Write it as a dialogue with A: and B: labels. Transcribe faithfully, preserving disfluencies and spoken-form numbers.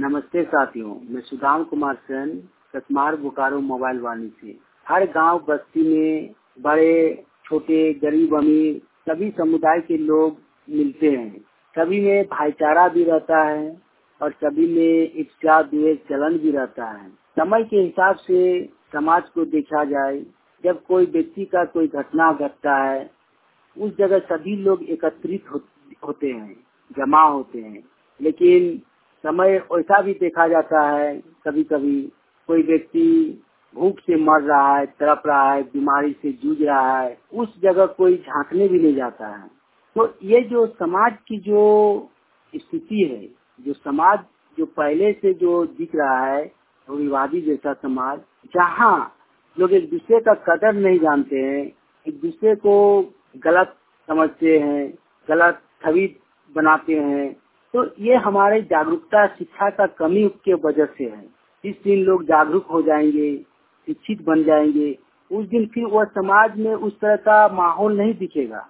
A: नमस्ते साथियों, मैं सुदाम कुमार सेन सतमार बोकारो मोबाइल वाणी से। हर गांव बस्ती में बड़े छोटे गरीब अमीर सभी समुदाय के लोग मिलते हैं। सभी में भाईचारा भी रहता है और सभी में ईर्ष्या द्वेष जलन भी रहता है। समय के हिसाब से समाज को देखा जाए, जब कोई व्यक्ति का कोई घटना घटता है उस जगह सभी लोग एकत्रित हो, होते हैं, जमा होते हैं। लेकिन समय ऐसा भी देखा जाता है, कभी कभी कोई व्यक्ति भूख से मर रहा है, तड़प रहा है, बीमारी से जूझ रहा है, उस जगह कोई झांकने भी नहीं जाता है। तो ये जो समाज की जो स्थिति है, जो समाज जो पहले से जो दिख रहा है, रूढ़िवादी जैसा समाज, जहाँ लोग एक दूसरे का कदर नहीं जानते हैं, एक दूसरे को गलत समझते हैं, गलत छवि बनाते हैं, तो ये हमारे जागरूकता शिक्षा का कमी के वजह से है। जिस दिन लोग जागरूक हो जाएंगे, शिक्षित बन जाएंगे, उस दिन फिर वह समाज में उस तरह का माहौल नहीं दिखेगा।